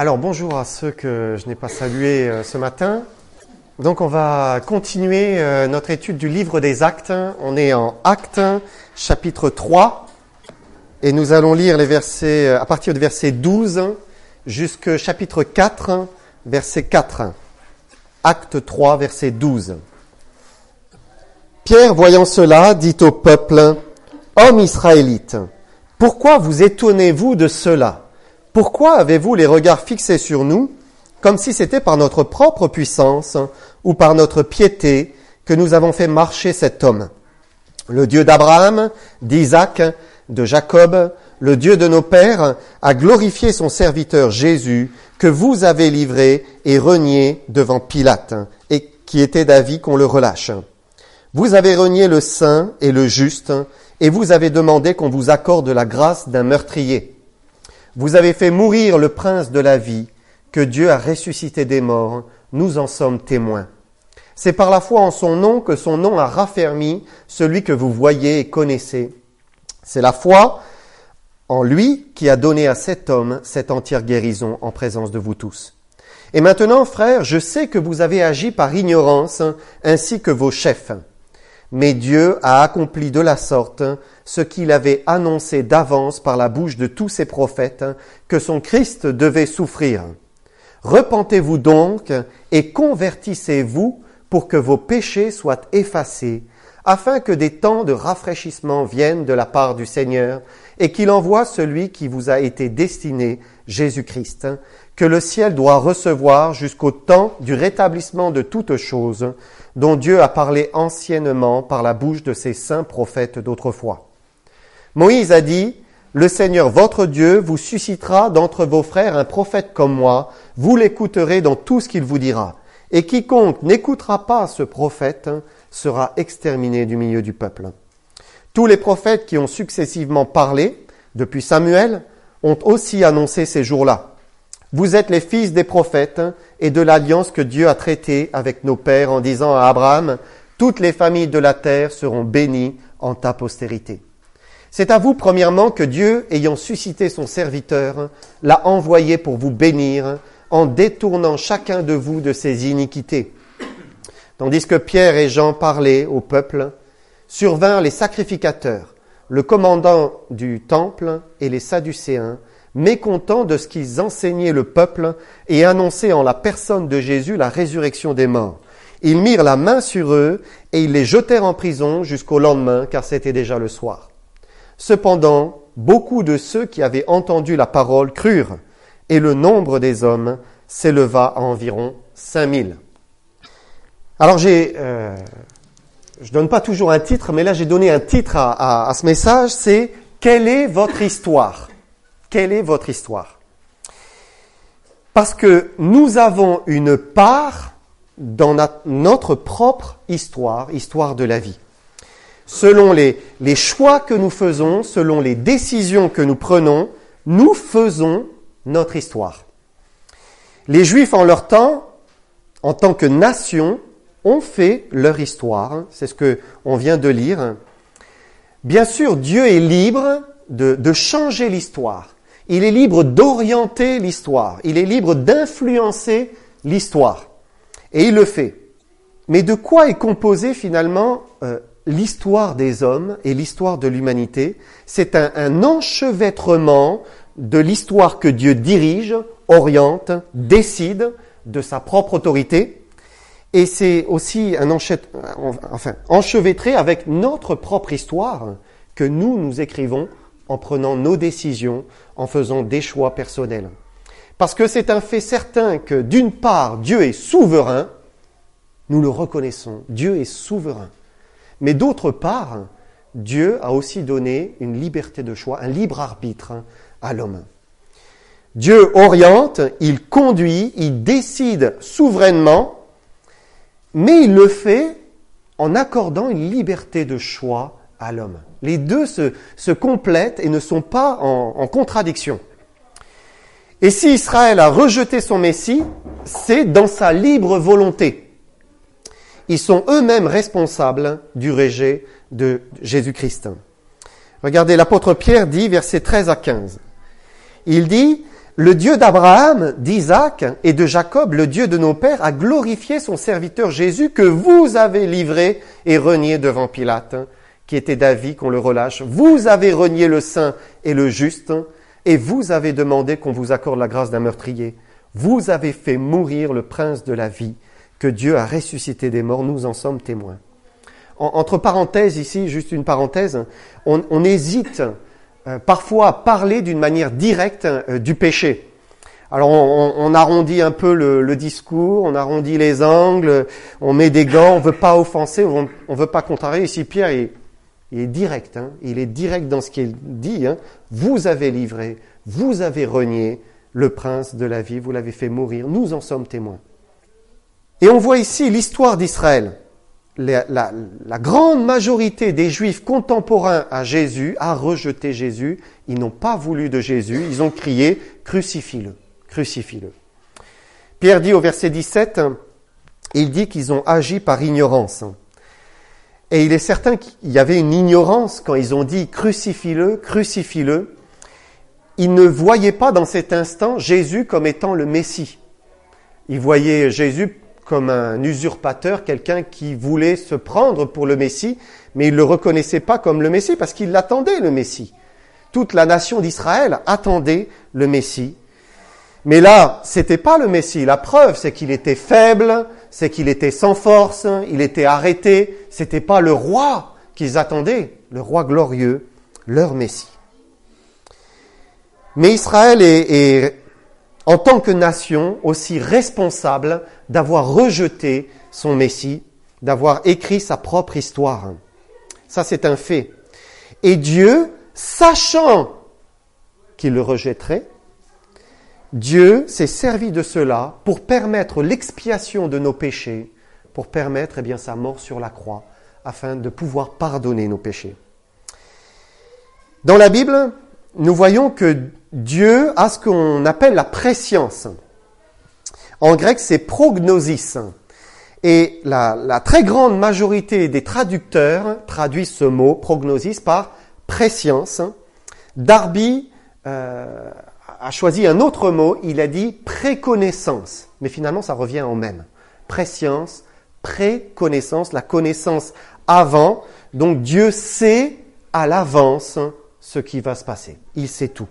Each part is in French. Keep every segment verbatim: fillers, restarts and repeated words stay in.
Alors bonjour à ceux que je n'ai pas salués euh, ce matin. Donc on va continuer euh, notre étude du livre des Actes. On est en Actes chapitre trois et nous allons lire les versets à partir du verset douze jusqu'au chapitre quatre, verset quatre. Acte trois, verset douze. Pierre, voyant cela, dit au peuple: « Hommes israélites, pourquoi vous étonnez-vous de cela ? Pourquoi avez-vous les regards fixés sur nous, comme si c'était par notre propre puissance ou par notre piété que nous avons fait marcher cet homme ? Le Dieu d'Abraham, d'Isaac, de Jacob, le Dieu de nos pères, a glorifié son serviteur Jésus, que vous avez livré et renié devant Pilate, et qui était d'avis qu'on le relâche. Vous avez renié le saint et le juste, et vous avez demandé qu'on vous accorde la grâce d'un meurtrier. Vous avez fait mourir le prince de la vie, que Dieu a ressuscité des morts, nous en sommes témoins. C'est par la foi en son nom que son nom a raffermi celui que vous voyez et connaissez. C'est la foi en lui qui a donné à cet homme cette entière guérison en présence de vous tous. Et maintenant, frères, je sais que vous avez agi par ignorance, ainsi que vos chefs. Mais Dieu a accompli de la sorte ce qu'il avait annoncé d'avance par la bouche de tous ses prophètes, que son Christ devait souffrir. Repentez-vous donc et convertissez-vous pour que vos péchés soient effacés, afin que des temps de rafraîchissement viennent de la part du Seigneur et qu'il envoie celui qui vous a été destiné, Jésus-Christ, que le ciel doit recevoir jusqu'au temps du rétablissement de toutes choses, dont Dieu a parlé anciennement par la bouche de ses saints prophètes d'autrefois. Moïse a dit, « Le Seigneur votre Dieu vous suscitera d'entre vos frères un prophète comme moi, vous l'écouterez dans tout ce qu'il vous dira. Et quiconque n'écoutera pas ce prophète sera exterminé du milieu du peuple. » Tous les prophètes qui ont successivement parlé, depuis Samuel, ont aussi annoncé ces jours-là. Vous êtes les fils des prophètes et de l'alliance que Dieu a traitée avec nos pères en disant à Abraham, « Toutes les familles de la terre seront bénies en ta postérité. » C'est à vous, premièrement, que Dieu, ayant suscité son serviteur, l'a envoyé pour vous bénir en détournant chacun de vous de ses iniquités. Tandis que Pierre et Jean parlaient au peuple, survinrent les sacrificateurs, le commandant du temple et les Sadducéens, mécontents de ce qu'ils enseignaient le peuple et annonçaient en la personne de Jésus la résurrection des morts. Ils mirent la main sur eux et ils les jetèrent en prison jusqu'au lendemain, car c'était déjà le soir. Cependant, beaucoup de ceux qui avaient entendu la parole crurent, et le nombre des hommes s'éleva à environ cinq mille. Alors j'ai, euh, je donne pas toujours un titre, mais là j'ai donné un titre à, à, à ce message, c'est « Quelle est votre histoire ?» Quelle est votre histoire ? Parce que nous avons une part dans notre propre histoire, histoire de la vie. Selon les, les choix que nous faisons, selon les décisions que nous prenons, nous faisons notre histoire. Les Juifs en leur temps, en tant que nation, ont fait leur histoire. C'est ce que on vient de lire. Bien sûr, Dieu est libre de, de changer l'histoire. Il est libre d'orienter l'histoire. Il est libre d'influencer l'histoire. Et il le fait. Mais de quoi est composée finalement euh, l'histoire des hommes et l'histoire de l'humanité ? C'est un, un enchevêtrement de l'histoire que Dieu dirige, oriente, décide de sa propre autorité. Et c'est aussi un enchet... enfin, enchevêtré avec notre propre histoire que nous, nous écrivons en prenant nos décisions, en faisant des choix personnels. Parce que c'est un fait certain que, d'une part, Dieu est souverain, nous le reconnaissons, Dieu est souverain. Mais d'autre part, Dieu a aussi donné une liberté de choix, un libre arbitre à l'homme. Dieu oriente, il conduit, il décide souverainement, mais il le fait en accordant une liberté de choix à l'homme. Les deux se, se complètent et ne sont pas en, en contradiction. Et si Israël a rejeté son Messie, c'est dans sa libre volonté. Ils sont eux-mêmes responsables du rejet de Jésus-Christ. Regardez, l'apôtre Pierre dit, versets treize à quinze. Il dit, Le Dieu d'Abraham, d'Isaac et de Jacob, le Dieu de nos pères, a glorifié son serviteur Jésus que vous avez livré et renié devant Pilate, qui était d'avis qu'on le relâche. Vous avez renié le saint et le juste, et vous avez demandé qu'on vous accorde la grâce d'un meurtrier. Vous avez fait mourir le prince de la vie, que Dieu a ressuscité des morts, nous en sommes témoins. En, entre parenthèses ici, juste une parenthèse, on, on hésite euh, parfois à parler d'une manière directe euh, du péché. Alors on, on arrondit un peu le, le discours, on arrondit les angles, on met des gants, on veut pas offenser, on, on veut pas contrarier. Ici Pierre, il, il est direct, hein, il est direct dans ce qu'il dit. Hein. Vous avez livré, vous avez renié le prince de la vie, vous l'avez fait mourir, nous en sommes témoins. Et on voit ici l'histoire d'Israël. La, la, la grande majorité des Juifs contemporains à Jésus a rejeté Jésus. Ils n'ont pas voulu de Jésus. Ils ont crié « Crucifie-le, crucifie-le ». Pierre dit au verset dix-sept, il dit qu'ils ont agi par ignorance. Et il est certain qu'il y avait une ignorance quand ils ont dit « Crucifie-le, crucifie-le ». Ils ne voyaient pas dans cet instant Jésus comme étant le Messie. Ils voyaient Jésus comme un usurpateur, quelqu'un qui voulait se prendre pour le Messie, mais ils ne le reconnaissaient pas comme le Messie parce qu'ils l'attendaient, le Messie. Toute la nation d'Israël attendait le Messie. Mais là, c'était pas le Messie. La preuve, c'est qu'il était faible, c'est qu'il était sans force, il était arrêté. C'était pas le roi qu'ils attendaient, le roi glorieux, leur Messie. Mais Israël est, est en tant que nation, aussi responsable d'avoir rejeté son Messie, d'avoir écrit sa propre histoire. Ça, c'est un fait. Et Dieu, sachant qu'il le rejetterait, Dieu s'est servi de cela pour permettre l'expiation de nos péchés, pour permettre eh bien, sa mort sur la croix, afin de pouvoir pardonner nos péchés. Dans la Bible, nous voyons que Dieu a ce qu'on appelle la prescience. En grec, c'est prognosis. Et la, la très grande majorité des traducteurs traduisent ce mot, prognosis, par prescience. Darby euh, a choisi un autre mot, il a dit préconnaissance. Mais finalement, ça revient au même. Prescience, préconnaissance, la connaissance avant. Donc Dieu sait à l'avance ce qui va se passer. Il sait tout.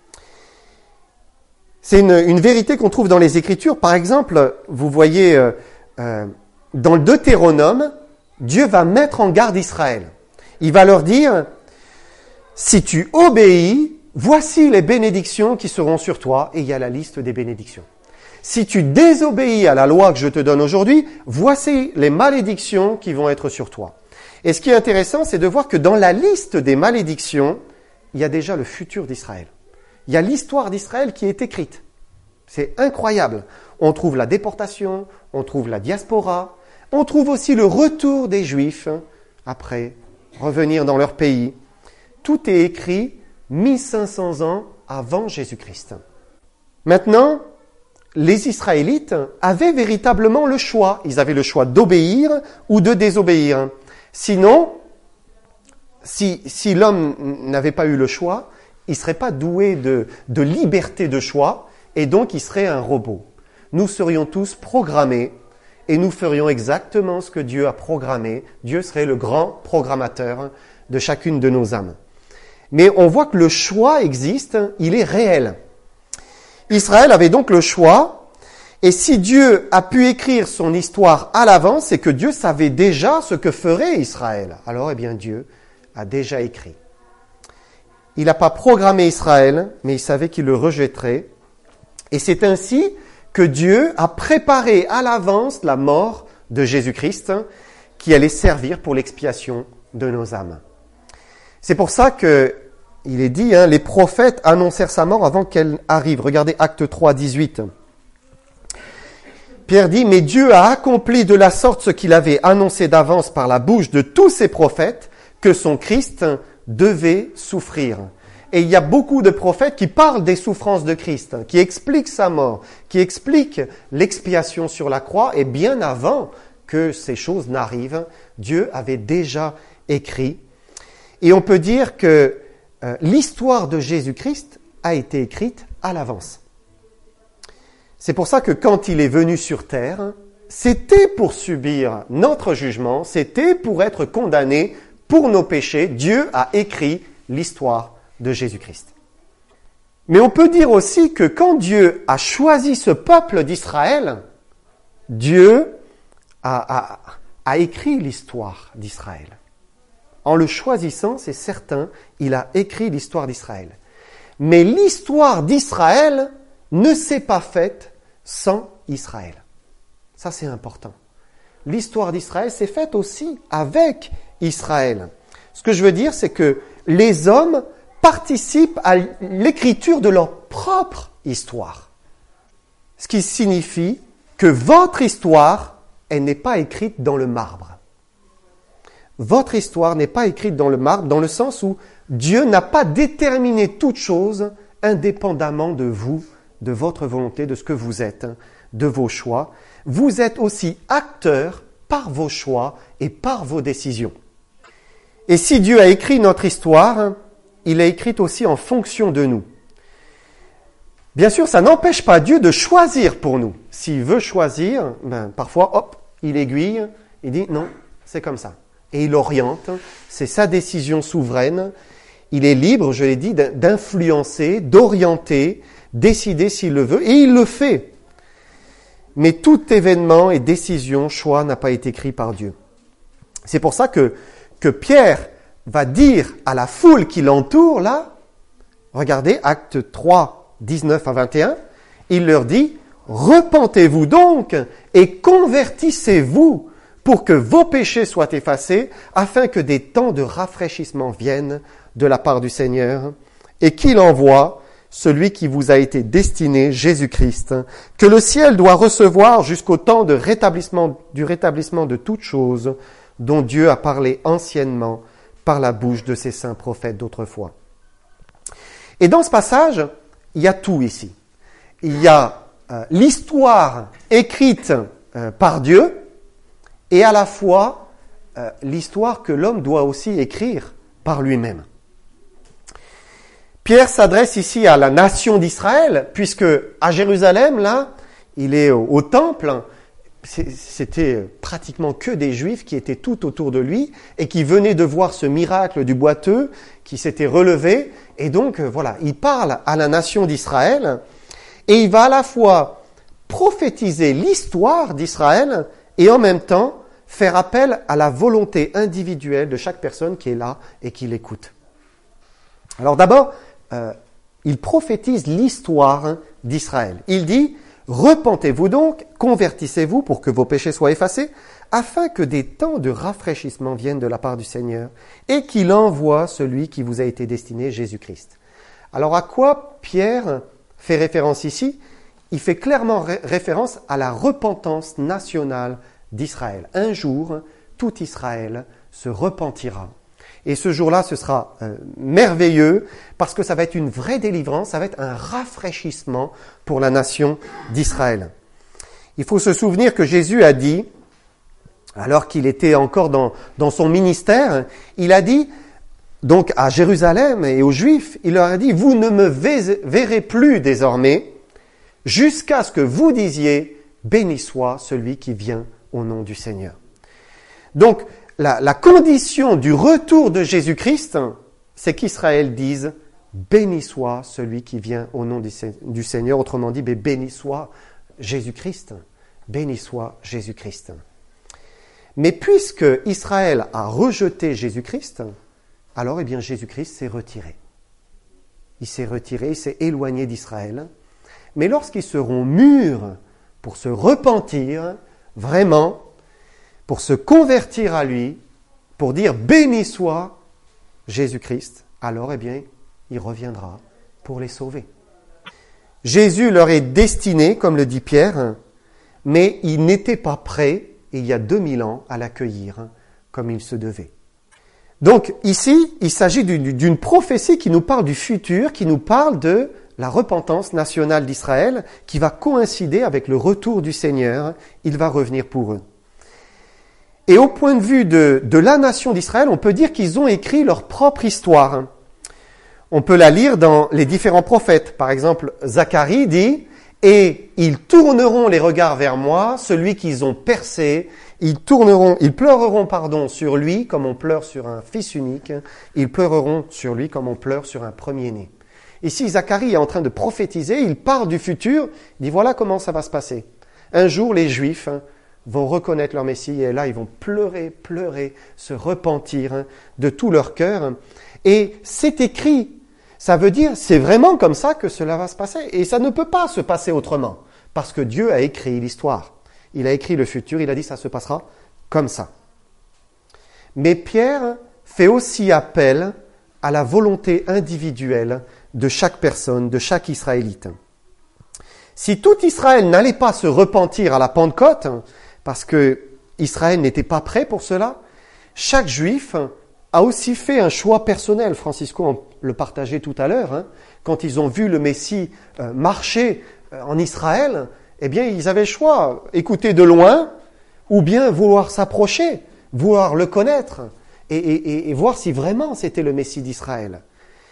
C'est une, une vérité qu'on trouve dans les Écritures. Par exemple, vous voyez, euh, euh, dans le Deutéronome, Dieu va mettre en garde Israël. Il va leur dire, si tu obéis, voici les bénédictions qui seront sur toi, et il y a la liste des bénédictions. Si tu désobéis à la loi que je te donne aujourd'hui, voici les malédictions qui vont être sur toi. Et ce qui est intéressant, c'est de voir que dans la liste des malédictions, il y a déjà le futur d'Israël. Il y a l'histoire d'Israël qui est écrite. C'est incroyable. On trouve la déportation, on trouve la diaspora, on trouve aussi le retour des Juifs après revenir dans leur pays. Tout est écrit mille cinq cents ans avant Jésus-Christ. Maintenant, les Israélites avaient véritablement le choix. Ils avaient le choix d'obéir ou de désobéir. Sinon, si, si l'homme n'avait pas eu le choix, il ne serait pas doué de, de liberté de choix et donc il serait un robot. Nous serions tous programmés et nous ferions exactement ce que Dieu a programmé. Dieu serait le grand programmateur de chacune de nos âmes. Mais on voit que le choix existe, il est réel. Israël avait donc le choix, et si Dieu a pu écrire son histoire à l'avance, c'est que Dieu savait déjà ce que ferait Israël. Alors, eh bien, Dieu a déjà écrit. Il n'a pas programmé Israël, mais il savait qu'il le rejetterait. Et c'est ainsi que Dieu a préparé à l'avance la mort de Jésus-Christ, qui allait servir pour l'expiation de nos âmes. C'est pour ça que il est dit, hein, les prophètes annoncèrent sa mort avant qu'elle arrive. Regardez Actes trois, dix-huit. Pierre dit, mais Dieu a accompli de la sorte ce qu'il avait annoncé d'avance par la bouche de tous ses prophètes, que son Christ devait souffrir. Et il y a beaucoup de prophètes qui parlent des souffrances de Christ, qui expliquent sa mort, qui expliquent l'expiation sur la croix. Et bien avant que ces choses n'arrivent, Dieu avait déjà écrit. Et on peut dire que euh, l'histoire de Jésus-Christ a été écrite à l'avance. C'est pour ça que quand il est venu sur terre, c'était pour subir notre jugement, c'était pour être condamné pour nos péchés. Dieu a écrit l'histoire de Jésus-Christ. Mais on peut dire aussi que quand Dieu a choisi ce peuple d'Israël, Dieu a, a, a écrit l'histoire d'Israël. En le choisissant, c'est certain, il a écrit l'histoire d'Israël. Mais l'histoire d'Israël ne s'est pas faite sans Israël. Ça, c'est important. L'histoire d'Israël s'est faite aussi avec Israël. Ce que je veux dire, c'est que les hommes participent à l'écriture de leur propre histoire. Ce qui signifie que votre histoire, elle n'est pas écrite dans le marbre. Votre histoire n'est pas écrite dans le marbre, dans le sens où Dieu n'a pas déterminé toute chose indépendamment de vous, de votre volonté, de ce que vous êtes, de vos choix. Vous êtes aussi acteur par vos choix et par vos décisions. Et si Dieu a écrit notre histoire, il l'a écrite aussi en fonction de nous. Bien sûr, ça n'empêche pas Dieu de choisir pour nous. S'il veut choisir, ben, parfois, hop, il aiguille, il dit non, c'est comme ça. Et il oriente, c'est sa décision souveraine. Il est libre, je l'ai dit, d'influencer, d'orienter, décider s'il le veut, et il le fait. Mais tout événement et décision, choix n'a pas été écrit par Dieu. C'est pour ça que, que Pierre va dire à la foule qui l'entoure, là, regardez, acte trois, dix-neuf à vingt et un, il leur dit, « Repentez-vous donc et convertissez-vous pour que vos péchés soient effacés, afin que des temps de rafraîchissement viennent de la part du Seigneur, et qu'il envoie celui qui vous a été destiné, Jésus-Christ, que le ciel doit recevoir jusqu'au temps de rétablissement, du rétablissement de toutes choses, dont Dieu a parlé anciennement par la bouche de ses saints prophètes d'autrefois. » Et dans ce passage, il y a tout ici. Il y a euh, l'histoire écrite euh, par Dieu, et à la fois euh, l'histoire que l'homme doit aussi écrire par lui-même. Pierre s'adresse ici à la nation d'Israël, puisque à Jérusalem, là, il est au, au temple, c'était pratiquement que des Juifs qui étaient tout autour de lui et qui venaient de voir ce miracle du boiteux qui s'était relevé. Et donc, voilà, il parle à la nation d'Israël et il va à la fois prophétiser l'histoire d'Israël et en même temps faire appel à la volonté individuelle de chaque personne qui est là et qui l'écoute. Alors d'abord, euh, il prophétise l'histoire d'Israël. Il dit « Repentez-vous donc, convertissez-vous pour que vos péchés soient effacés, afin que des temps de rafraîchissement viennent de la part du Seigneur, et qu'il envoie celui qui vous a été destiné, Jésus-Christ. » Alors à quoi Pierre fait référence ici? Il fait clairement ré- référence à la repentance nationale d'Israël. Un jour, tout Israël se repentira. Et ce jour-là, ce sera euh, merveilleux parce que ça va être une vraie délivrance, ça va être un rafraîchissement pour la nation d'Israël. Il faut se souvenir que Jésus a dit, alors qu'il était encore dans, dans son ministère, il a dit, donc à Jérusalem et aux Juifs, il leur a dit, « Vous ne me verrez plus désormais jusqu'à ce que vous disiez, béni soit celui qui vient au nom du Seigneur. » Donc, La, la condition du retour de Jésus-Christ, c'est qu'Israël dise « Béni soit celui qui vient au nom du, du Seigneur », autrement dit « Béni soit Jésus-Christ ». Béni soit Jésus-Christ. Mais puisque Israël a rejeté Jésus-Christ, alors eh bien Jésus-Christ s'est retiré. Il s'est retiré, il s'est éloigné d'Israël. Mais lorsqu'ils seront mûrs pour se repentir, vraiment, pour se convertir à lui, pour dire « Béni soit Jésus-Christ », alors, eh bien, il reviendra pour les sauver. Jésus leur est destiné, comme le dit Pierre, mais ils n'étaient pas prêts, il y a deux mille ans, à l'accueillir comme il se devait. Donc, ici, il s'agit d'une, d'une prophétie qui nous parle du futur, qui nous parle de la repentance nationale d'Israël, qui va coïncider avec le retour du Seigneur. Il va revenir pour eux. Et au point de vue de, de la nation d'Israël, on peut dire qu'ils ont écrit leur propre histoire. On peut la lire dans les différents prophètes. Par exemple, Zacharie dit « et ils tourneront les regards vers moi, celui qu'ils ont percé, ils tourneront, ils pleureront, pardon, sur lui comme on pleure sur un fils unique, ils pleureront sur lui comme on pleure sur un premier-né. Ici, Zacharie est en train de prophétiser, il parle du futur, il dit voilà comment ça va se passer. Un jour, les Juifs vont reconnaître leur Messie et là, ils vont pleurer, pleurer, se repentir de tout leur cœur. Et c'est écrit, ça veut dire, c'est vraiment comme ça que cela va se passer. Et ça ne peut pas se passer autrement, parce que Dieu a écrit l'histoire. Il a écrit le futur, il a dit ça se passera comme ça. Mais Pierre fait aussi appel à la volonté individuelle de chaque personne, de chaque Israélite. Si tout Israël n'allait pas se repentir à la Pentecôte, parce que Israël n'était pas prêt pour cela, chaque Juif a aussi fait un choix personnel. Francisco le partageait tout à l'heure. Hein. Quand ils ont vu le Messie euh, marcher euh, en Israël, eh bien, ils avaient le choix, écouter de loin ou bien vouloir s'approcher, vouloir le connaître et, et, et voir si vraiment c'était le Messie d'Israël.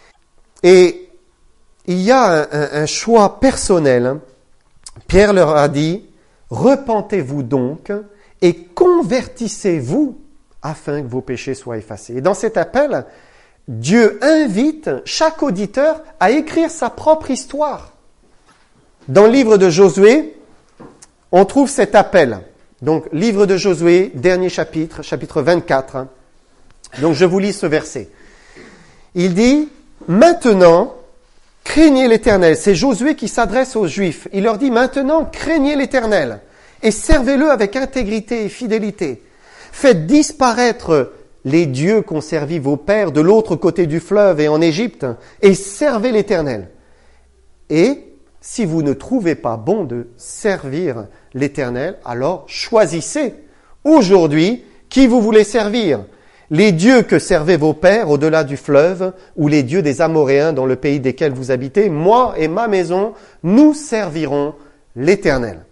Et il y a un, un, un choix personnel. Pierre leur a dit, repentez-vous donc et convertissez-vous afin que vos péchés soient effacés. Et dans cet appel, Dieu invite chaque auditeur à écrire sa propre histoire. Dans le livre de Josué, on trouve cet appel. Donc, livre de Josué, dernier chapitre, chapitre vingt-quatre. Donc, je vous lis ce verset. Il dit, maintenant, craignez l'Éternel. C'est Josué qui s'adresse aux Juifs. Il leur dit, maintenant, craignez l'Éternel et servez-le avec intégrité et fidélité. Faites disparaître les dieux qu'ont servi vos pères de l'autre côté du fleuve et en Égypte et servez l'Éternel. Et si vous ne trouvez pas bon de servir l'Éternel, alors choisissez aujourd'hui qui vous voulez servir. Les dieux que servaient vos pères au-delà du fleuve ou les dieux des Amoréens dans le pays desquels vous habitez, moi et ma maison, nous servirons l'Éternel.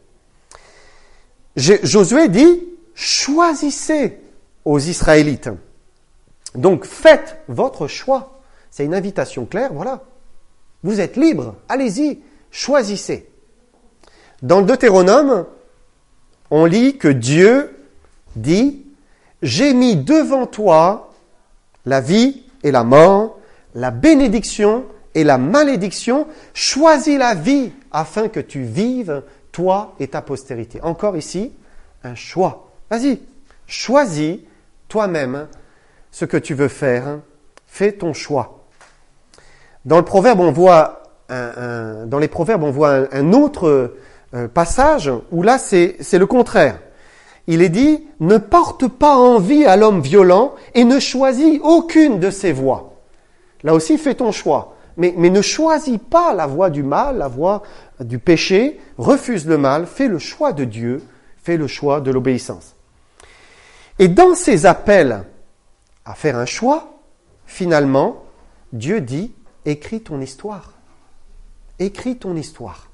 Josué dit, choisissez aux Israélites. Donc faites votre choix. C'est une invitation claire, voilà. Vous êtes libres, allez-y, choisissez. Dans le Deutéronome, on lit que Dieu dit, j'ai mis devant toi la vie et la mort, la bénédiction et la malédiction. Choisis la vie afin que tu vives, toi et ta postérité. Encore ici, un choix. Vas-y, choisis toi-même ce que tu veux faire. Fais ton choix. Dans le proverbe, on voit un, un, dans les proverbes, on voit un, un autre euh, passage où là, c'est, c'est le contraire. Il est dit, ne porte pas envie à l'homme violent et ne choisis aucune de ses voies. Là aussi, fais ton choix. Mais, mais ne choisis pas la voie du mal, la voie du péché. Refuse le mal, fais le choix de Dieu, fais le choix de l'obéissance. Et dans ces appels à faire un choix, finalement, Dieu dit, écris ton histoire. Écris ton histoire.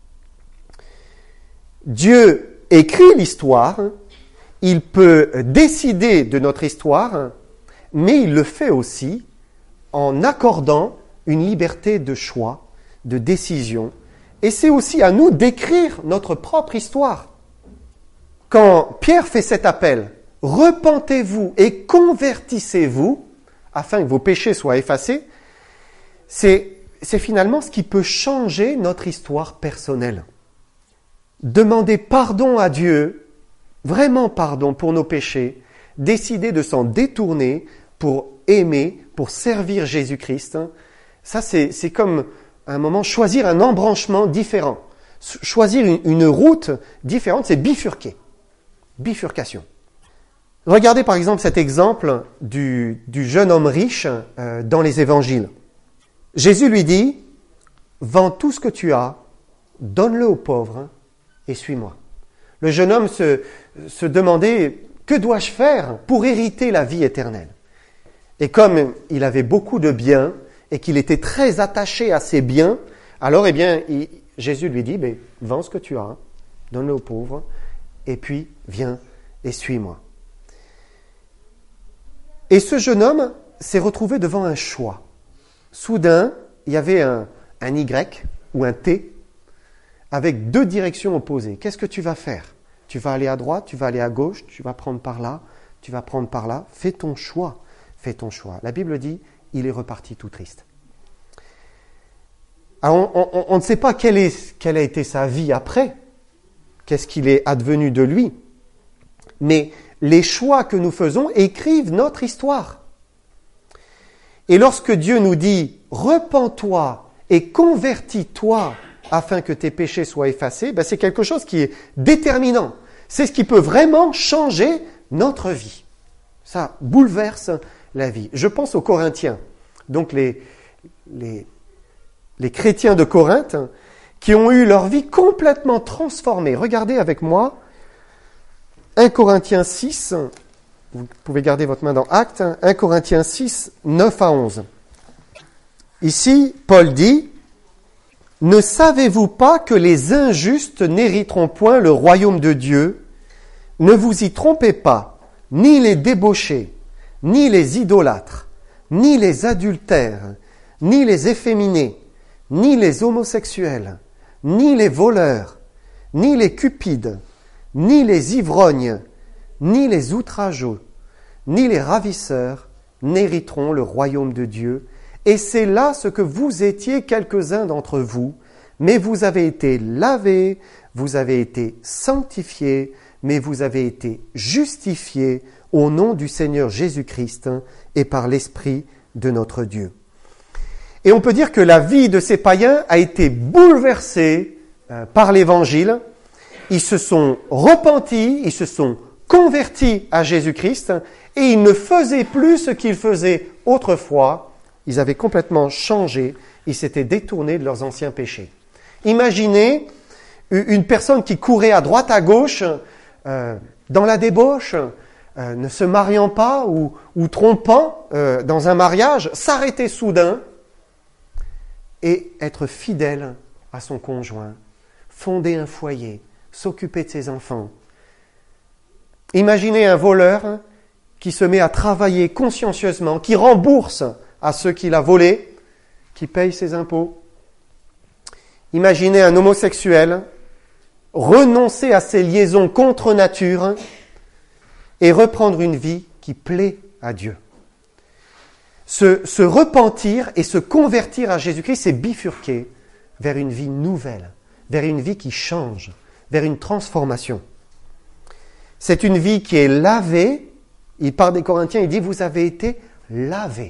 Dieu écrit l'histoire, il peut décider de notre histoire, mais il le fait aussi en accordant une liberté de choix, de décision. Et c'est aussi à nous d'écrire notre propre histoire. Quand Pierre fait cet appel, repentez-vous et convertissez-vous, afin que vos péchés soient effacés, c'est, c'est finalement ce qui peut changer notre histoire personnelle. Demander pardon à Dieu, vraiment pardon pour nos péchés, décider de s'en détourner pour aimer, pour servir Jésus-Christ, ça c'est, c'est comme un moment choisir un embranchement différent. Choisir une, une route différente, c'est bifurquer. Bifurcation. Regardez par exemple cet exemple du, du jeune homme riche euh, dans les évangiles. Jésus lui dit, vends tout ce que tu as, donne-le aux pauvres, et suis-moi. Le jeune homme se, se demandait, que dois-je faire pour hériter la vie éternelle? Et comme il avait beaucoup de biens et qu'il était très attaché à ses biens, alors eh bien, il, Jésus lui dit, ben, vends ce que tu as, donne-le aux pauvres, et puis viens et suis-moi. Et ce jeune homme s'est retrouvé devant un choix. Soudain, il y avait un, un Y ou un T avec deux directions opposées. Qu'est-ce que tu vas faire? Tu vas aller à droite, tu vas aller à gauche, tu vas prendre par là, tu vas prendre par là. Fais ton choix, fais ton choix. La Bible dit, il est reparti tout triste. Alors, on, on, on ne sait pas quelle, est, quelle a été sa vie après, qu'est-ce qu'il est advenu de lui, mais les choix que nous faisons écrivent notre histoire. Et lorsque Dieu nous dit « repens-toi et convertis-toi afin que tes péchés soient effacés », ben c'est quelque chose qui est déterminant. C'est ce qui peut vraiment changer notre vie. Ça bouleverse la vie. Je pense aux Corinthiens, donc les, les, les chrétiens de Corinthe, qui ont eu leur vie complètement transformée. Regardez avec moi, un Corinthiens six, vous pouvez garder votre main dans Actes, un Corinthiens six, neuf à onze. Ici, Paul dit, « Ne savez-vous pas que les injustes n'hériteront point le royaume de Dieu? Ne vous y trompez pas, ni les débauchés, ni les idolâtres, ni les adultères, ni les efféminés, ni les homosexuels, ni les voleurs, ni les cupides, ni les ivrognes, ni les outrageux, ni les ravisseurs n'hériteront le royaume de Dieu. Et c'est là ce que vous étiez quelques-uns d'entre vous, mais vous avez été lavés, vous avez été sanctifiés, mais vous avez été justifiés au nom du Seigneur Jésus-Christ et par l'Esprit de notre Dieu. » Et on peut dire que la vie de ces païens a été bouleversée euh, par l'Évangile. Ils se sont repentis, ils se sont convertis à Jésus-Christ et ils ne faisaient plus ce qu'ils faisaient autrefois. Ils avaient complètement changé, ils s'étaient détournés de leurs anciens péchés. Imaginez une personne qui courait à droite, à gauche, euh, dans la débauche, euh, ne se mariant pas ou, ou trompant euh, dans un mariage, s'arrêter soudain et être fidèle à son conjoint, fonder un foyer, s'occuper de ses enfants. Imaginez un voleur qui se met à travailler consciencieusement, qui rembourse à ceux qu'il a volés, qui paye ses impôts. Imaginez un homosexuel renoncer à ses liaisons contre nature et reprendre une vie qui plaît à Dieu. Se, se repentir et se convertir à Jésus-Christ, c'est bifurquer vers une vie nouvelle, vers une vie qui change, vers une transformation. C'est une vie qui est lavée. Il parle des Corinthiens, il dit « vous avez été lavés ».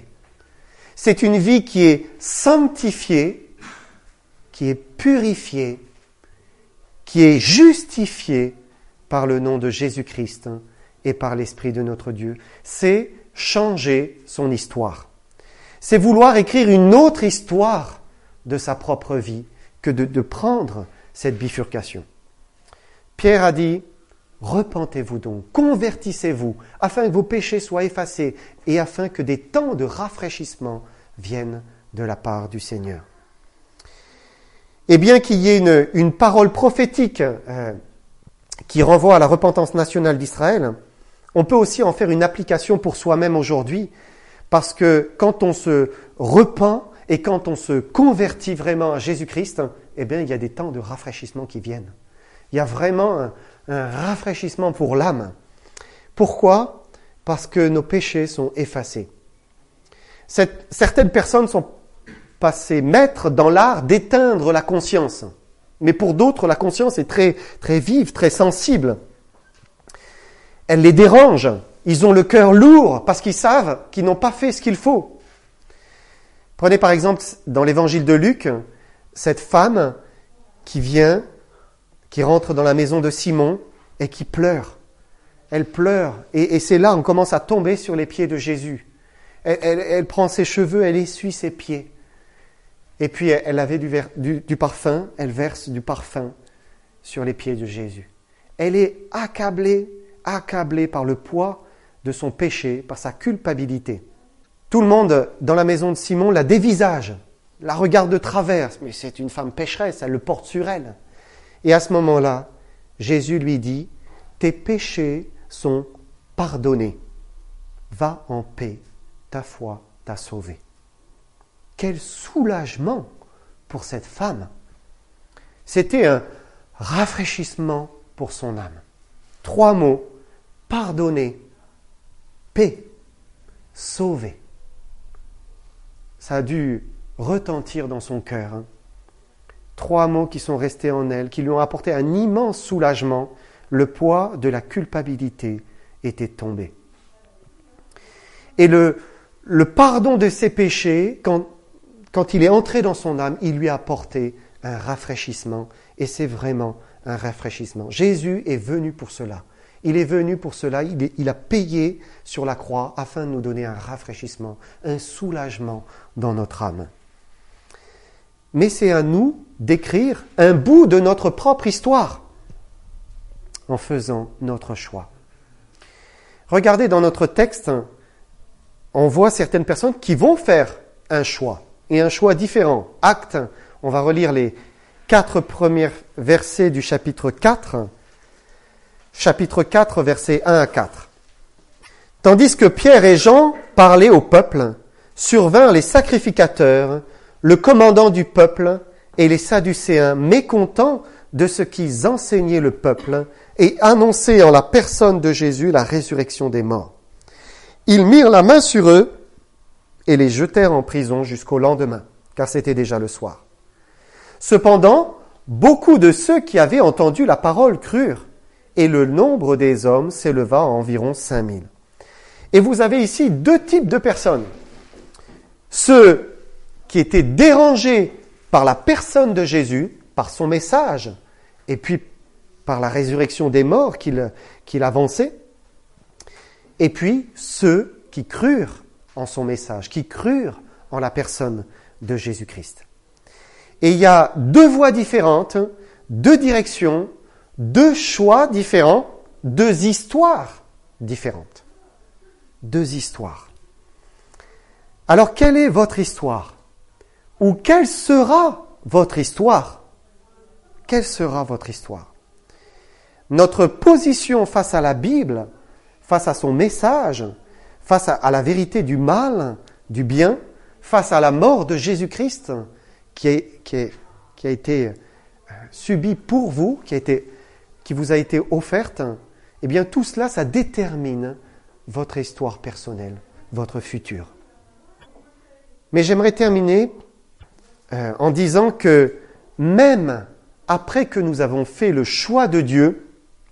C'est une vie qui est sanctifiée, qui est purifiée, qui est justifiée par le nom de Jésus-Christ et par l'Esprit de notre Dieu. C'est changer son histoire. C'est vouloir écrire une autre histoire de sa propre vie que de, de prendre cette bifurcation. Pierre a dit, repentez-vous donc, convertissez-vous, afin que vos péchés soient effacés et afin que des temps de rafraîchissement viennent de la part du Seigneur. Et bien qu'il y ait une, une parole prophétique euh, qui renvoie à la repentance nationale d'Israël, on peut aussi en faire une application pour soi-même aujourd'hui, parce que quand on se repent et quand on se convertit vraiment à Jésus-Christ, eh bien, il y a des temps de rafraîchissement qui viennent. Il y a vraiment un, un rafraîchissement pour l'âme. Pourquoi ? Parce que nos péchés sont effacés. Cette, certaines personnes sont passées maîtres dans l'art d'éteindre la conscience. Mais pour d'autres, la conscience est très, très vive, très sensible. Elle les dérange. Ils ont le cœur lourd parce qu'ils savent qu'ils n'ont pas fait ce qu'il faut. Prenez par exemple dans l'évangile de Luc, cette femme qui vient, qui rentre dans la maison de Simon et qui pleure. Elle pleure et, et c'est là qu'on commence à tomber sur les pieds de Jésus. Elle, elle, elle prend ses cheveux, elle essuie ses pieds. Et puis elle avait du, ver, du, du parfum, elle verse du parfum sur les pieds de Jésus. Elle est accablée, accablée par le poids de son péché, par sa culpabilité. Tout le monde dans la maison de Simon la dévisage, la regarde de travers, mais c'est une femme pécheresse, elle le porte sur elle. Et à ce moment-là, Jésus lui dit, « Tes péchés sont pardonnés. Va en paix, ta foi t'a sauvé. » Quel soulagement pour cette femme. C'était un rafraîchissement pour son âme. Trois mots, pardonner, paix, sauver. Ça a dû retentir dans son cœur. Hein. Trois mots qui sont restés en elle, qui lui ont apporté un immense soulagement. Le poids de la culpabilité était tombé. Et le, le pardon de ses péchés, quand, quand il est entré dans son âme, il lui a apporté un rafraîchissement. Et c'est vraiment un rafraîchissement. Jésus est venu pour cela. Il est venu pour cela. Il, est, il a payé sur la croix afin de nous donner un rafraîchissement, un soulagement dans notre âme. Mais c'est à nous d'écrire un bout de notre propre histoire en faisant notre choix. Regardez dans notre texte, on voit certaines personnes qui vont faire un choix, et un choix différent. Actes, on va relire les quatre premiers versets du chapitre quatre. Chapitre quatre, versets un à quatre. Tandis que Pierre et Jean parlaient au peuple, survinrent les sacrificateurs, le commandant du peuple et les Sadducéens, mécontents de ce qu'ils enseignaient le peuple et annonçaient en la personne de Jésus la résurrection des morts. Ils mirent la main sur eux et les jetèrent en prison jusqu'au lendemain, car c'était déjà le soir. Cependant, beaucoup de ceux qui avaient entendu la parole crurent, et le nombre des hommes s'éleva à environ cinq mille. Et vous avez ici deux types de personnes. Ceux qui étaient dérangés par la personne de Jésus, par son message, et puis par la résurrection des morts qu'il, qu'il avançait, et puis ceux qui crurent en son message, qui crurent en la personne de Jésus-Christ. Et il y a deux voies différentes, deux directions, deux choix différents, deux histoires différentes. Deux histoires. Alors, quelle est votre histoire? Ou quelle sera votre histoire? Quelle sera votre histoire? Notre position face à la Bible, face à son message, face à, à la vérité du mal, du bien, face à la mort de Jésus-Christ qui, est, qui, est, qui a été subie pour vous, qui, a été, qui vous a été offerte, eh bien tout cela, ça détermine votre histoire personnelle, votre futur. Mais j'aimerais terminer euh, en disant que même après que nous avons fait le choix de Dieu,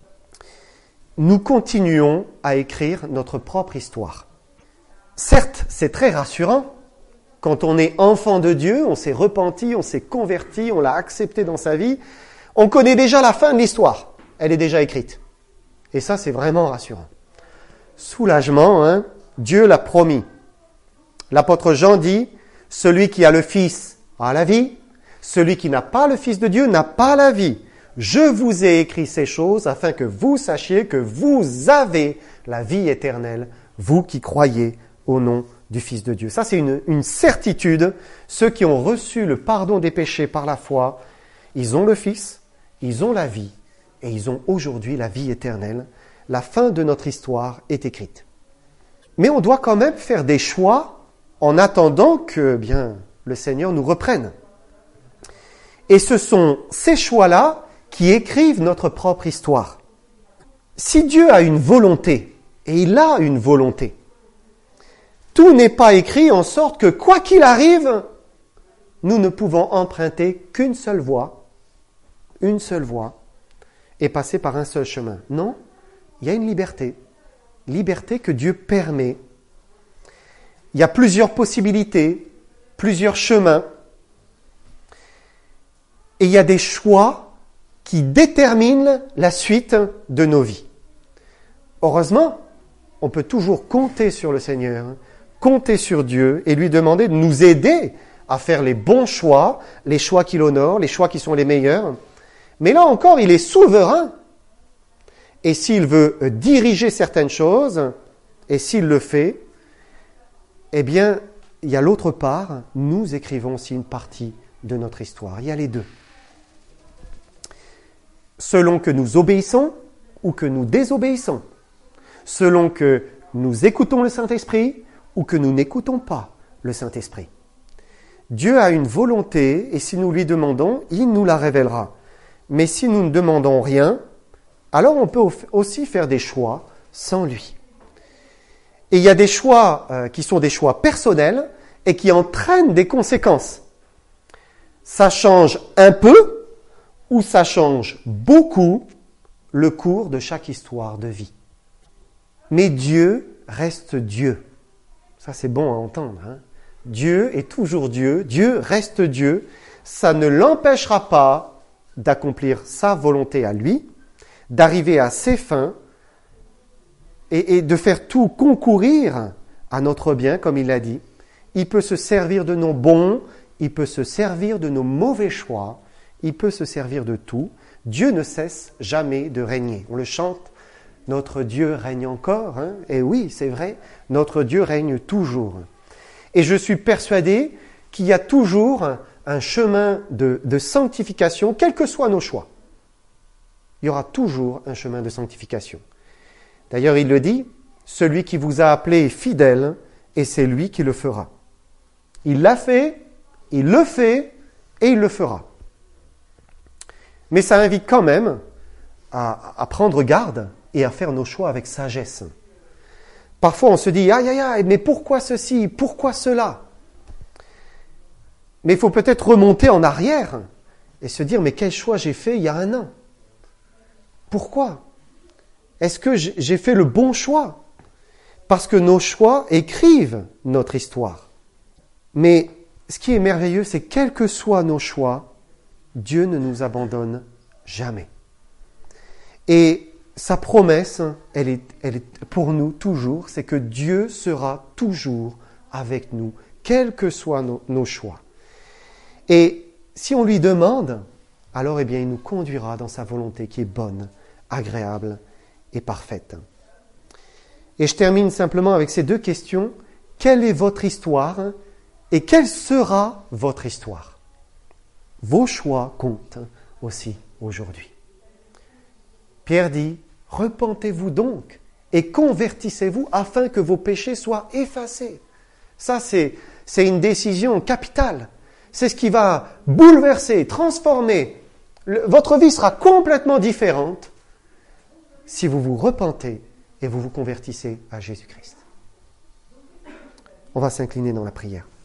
nous continuons à écrire notre propre histoire. Certes, c'est très rassurant. Quand on est enfant de Dieu, on s'est repenti, on s'est converti, on l'a accepté dans sa vie, on connaît déjà la fin de l'histoire. Elle est déjà écrite. Et ça, c'est vraiment rassurant. Soulagement, hein, Dieu l'a promis. L'apôtre Jean dit, celui qui a le Fils a la vie, celui qui n'a pas le Fils de Dieu n'a pas la vie. Je vous ai écrit ces choses afin que vous sachiez que vous avez la vie éternelle, vous qui croyez au nom du Fils de Dieu. Ça, c'est une, une certitude. Ceux qui ont reçu le pardon des péchés par la foi, ils ont le Fils, ils ont la vie, et ils ont aujourd'hui la vie éternelle. La fin de notre histoire est écrite. Mais on doit quand même faire des choix en attendant que bien, le Seigneur nous reprenne. Et ce sont ces choix-là qui écrivent notre propre histoire. Si Dieu a une volonté, et il a une volonté, tout n'est pas écrit en sorte que quoi qu'il arrive, nous ne pouvons emprunter qu'une seule voie, une seule voie, et passer par un seul chemin. Non, il y a une liberté, liberté que Dieu permet. Il y a plusieurs possibilités, plusieurs chemins, et il y a des choix qui déterminent la suite de nos vies. Heureusement, on peut toujours compter sur le Seigneur, compter sur Dieu et lui demander de nous aider à faire les bons choix, les choix qui l'honorent, les choix qui sont les meilleurs. Mais là encore, il est souverain. Et s'il veut diriger certaines choses, et s'il le fait, eh bien, il y a l'autre part, nous écrivons aussi une partie de notre histoire. Il y a les deux. Selon que nous obéissons ou que nous désobéissons. Selon que nous écoutons le Saint-Esprit ou que nous n'écoutons pas le Saint-Esprit. Dieu a une volonté et si nous lui demandons, il nous la révélera. Mais si nous ne demandons rien, alors on peut aussi faire des choix sans lui. Et il y a des choix euh, qui sont des choix personnels et qui entraînent des conséquences. Ça change un peu ou ça change beaucoup le cours de chaque histoire de vie. Mais Dieu reste Dieu. Ça, c'est bon à entendre. Hein? Dieu est toujours Dieu. Dieu reste Dieu. Ça ne l'empêchera pas d'accomplir sa volonté à lui, d'arriver à ses fins et, et de faire tout concourir à notre bien, comme il l'a dit. Il peut se servir de nos bons, il peut se servir de nos mauvais choix, il peut se servir de tout. Dieu ne cesse jamais de régner. On le chante. Notre Dieu règne encore, hein? Et oui, c'est vrai, notre Dieu règne toujours. Et je suis persuadé qu'il y a toujours un chemin de, de sanctification, quels que soient nos choix. Il y aura toujours un chemin de sanctification. D'ailleurs, il le dit, celui qui vous a appelé est fidèle, et c'est lui qui le fera. Il l'a fait, il le fait, et il le fera. Mais ça invite quand même à, à prendre garde et à faire nos choix avec sagesse. Parfois, on se dit, aïe, aïe, aïe, mais pourquoi ceci, pourquoi cela? Mais il faut peut-être remonter en arrière et se dire, mais quel choix j'ai fait il y a un an? Pourquoi? Est-ce que j'ai fait le bon choix? Parce que nos choix écrivent notre histoire. Mais ce qui est merveilleux, c'est quels que soient nos choix, Dieu ne nous abandonne jamais. Et sa promesse, elle est, elle est pour nous toujours, c'est que Dieu sera toujours avec nous, quels que soient nos, nos choix. Et si on lui demande, alors eh bien, il nous conduira dans sa volonté qui est bonne, agréable et parfaite. Et je termine simplement avec ces deux questions. Quelle est votre histoire et quelle sera votre histoire? Vos choix comptent aussi aujourd'hui. Pierre dit, repentez-vous donc et convertissez-vous afin que vos péchés soient effacés. Ça, c'est, c'est une décision capitale. C'est ce qui va bouleverser, transformer. Le, votre vie sera complètement différente si vous vous repentez et vous vous convertissez à Jésus-Christ. On va s'incliner dans la prière.